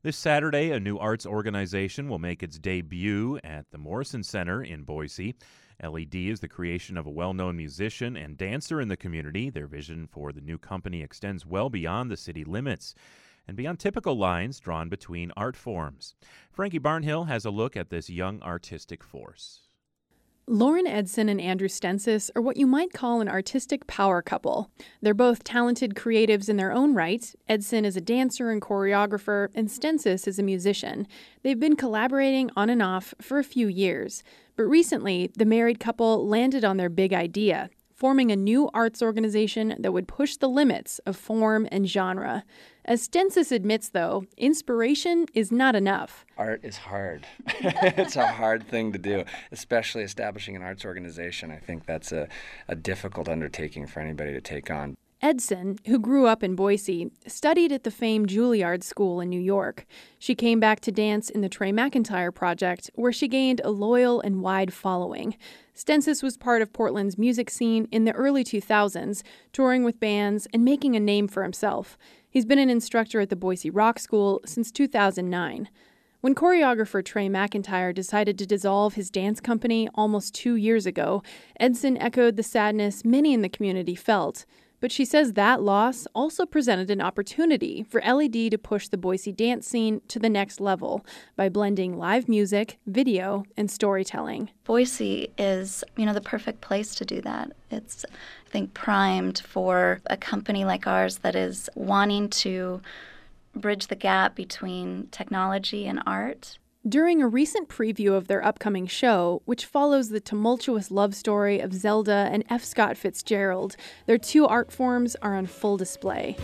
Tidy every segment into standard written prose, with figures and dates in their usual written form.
This Saturday, a new arts organization will make its debut at the Morrison Center in Boise. LED is the creation of a well-known musician and dancer in the community. Their vision for the new company extends well beyond the city limits and beyond typical lines drawn between art forms. Frankie Barnhill has a look at this young artistic force. Lauren Edson and Andrew Stensis are what you might call an artistic power couple. They're both talented creatives in their own right. Edson is a dancer and choreographer, and Stensis is a musician. They've been collaborating on and off for a few years. But recently, the married couple landed on their big idea, forming a new arts organization that would push the limits of form and genre. As Stensis admits, though, inspiration is not enough. Art is hard. It's a hard thing to do, especially establishing an arts organization. I think that's a difficult undertaking for anybody to take on. Edson, who grew up in Boise, studied at the famed Juilliard School in New York. She came back to dance in the Trey McIntyre Project, where she gained a loyal and wide following. Stensis was part of Portland's music scene in the early 2000s, touring with bands and making a name for himself. He's been an instructor at the Boise Rock School since 2009. When choreographer Trey McIntyre decided to dissolve his dance company almost 2 years ago, Edson echoed the sadness many in the community felt. But she says that loss also presented an opportunity for LED to push the Boise dance scene to the next level by blending live music, video, and storytelling. Boise is, the perfect place to do that. It's, I think, primed for a company like ours that is wanting to bridge the gap between technology and art. During a recent preview of their upcoming show, which follows the tumultuous love story of Zelda and F. Scott Fitzgerald, their two art forms are on full display.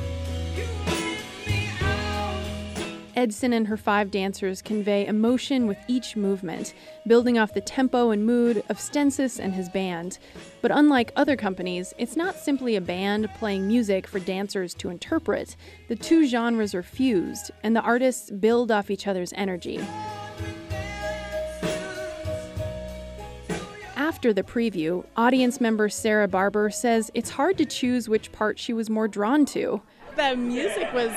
Edson and her 5 dancers convey emotion with each movement, building off the tempo and mood of Stensis and his band. But unlike other companies, it's not simply a band playing music for dancers to interpret. The two genres are fused, and the artists build off each other's energy. After the preview, audience member Sarah Barber says it's hard to choose which part she was more drawn to. The music was,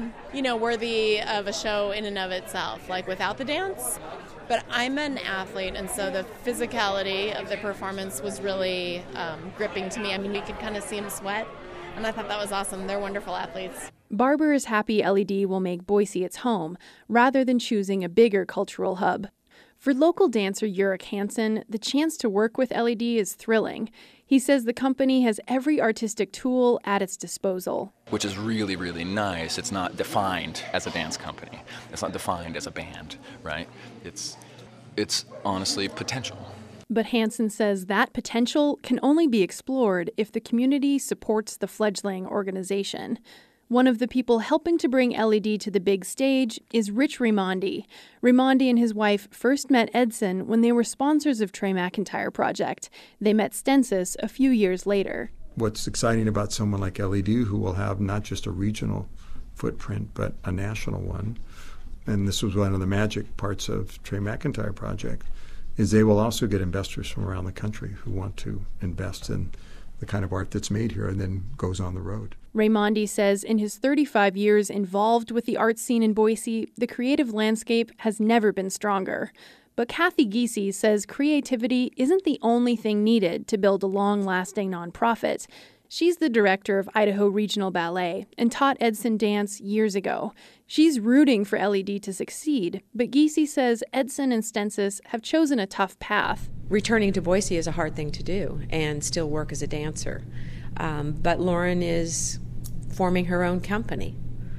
worthy of a show in and of itself, like without the dance. But I'm an athlete, and so the physicality of the performance was really gripping to me. I mean, you could kind of see them sweat, and I thought that was awesome. They're wonderful athletes. Barber is happy LED will make Boise its home, rather than choosing a bigger cultural hub. For local dancer Yurik Hansen, the chance to work with LED is thrilling. He says the company has every artistic tool at its disposal. Which is really, really nice. It's not defined as a dance company. It's not defined as a band, right? It's honestly potential. But Hansen says that potential can only be explored if the community supports the fledgling organization. One of the people helping to bring LED to the big stage is Rich Raimondi. Raimondi and his wife first met Edson when they were sponsors of Trey McIntyre Project. They met Stensis a few years later. What's exciting about someone like LED, who will have not just a regional footprint, but a national one, and this was one of the magic parts of Trey McIntyre Project, is they will also get investors from around the country who want to invest in the kind of art that's made here and then goes on the road. Raimondi says in his 35 years involved with the art scene in Boise, the creative landscape has never been stronger. But Kathy Giese says creativity isn't the only thing needed to build a long-lasting nonprofit. She's the director of Idaho Regional Ballet and taught Edson dance years ago. She's rooting for LED to succeed, but Giese says Edson and Stensis have chosen a tough path. Returning to Boise is a hard thing to do and still work as a dancer. But Lauren is forming her own company.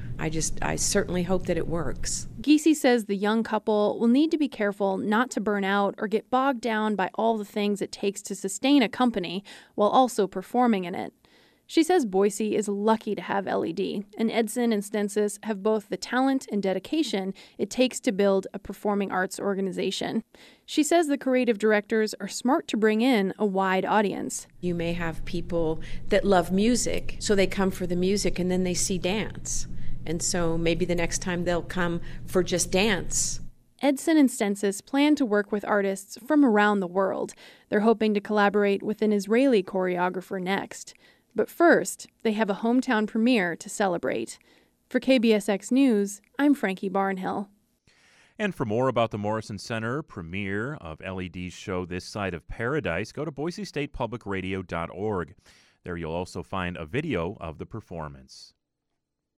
I certainly hope that it works. Giese says the young couple will need to be careful not to burn out or get bogged down by all the things it takes to sustain a company while also performing in it. She says Boise is lucky to have LED, and Edson and Stensis have both the talent and dedication it takes to build a performing arts organization. She says the creative directors are smart to bring in a wide audience. You may have people that love music, so they come for the music and then they see dance. And so maybe the next time they'll come for just dance. Edson and Stensis plan to work with artists from around the world. They're hoping to collaborate with an Israeli choreographer next. But first, they have a hometown premiere to celebrate. For KBSX News, I'm Frankie Barnhill. And for more about the Morrison Center premiere of LED's show This Side of Paradise, go to boisestatepublicradio.org. There you'll also find a video of the performance.